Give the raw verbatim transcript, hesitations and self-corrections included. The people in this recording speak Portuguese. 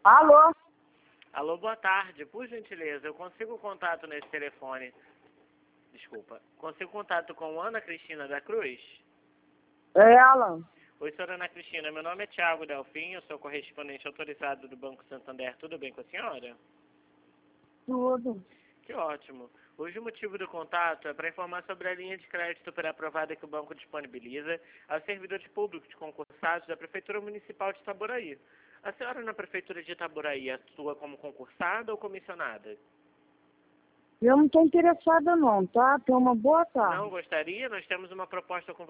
Alô? Alô, boa tarde. Por gentileza, eu consigo contato nesse telefone? Desculpa. Consigo contato com Ana Cristina da Cruz? É ela. Oi, senhora Ana Cristina. Meu nome é Thiago Delfim, eu sou correspondente autorizado do Banco Santander. Tudo bem com a senhora? Tudo. Que ótimo. Hoje o motivo do contato é para informar sobre a linha de crédito pré-aprovada que o banco disponibiliza aos servidores públicos concursados da Prefeitura Municipal de Itaboraí. A senhora na Prefeitura de Itaboraí atua como concursada ou comissionada? Eu não estou interessada não, tá? Tenha uma boa tarde. Não gostaria? Nós temos uma proposta com